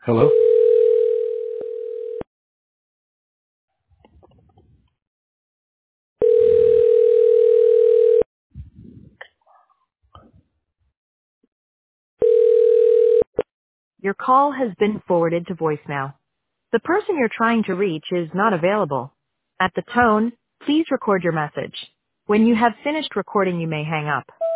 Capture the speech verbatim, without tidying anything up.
Hello? Your call has been forwarded to voicemail. The person you're trying to reach is not available. At the tone, please record your message. When you have finished recording, you may hang up.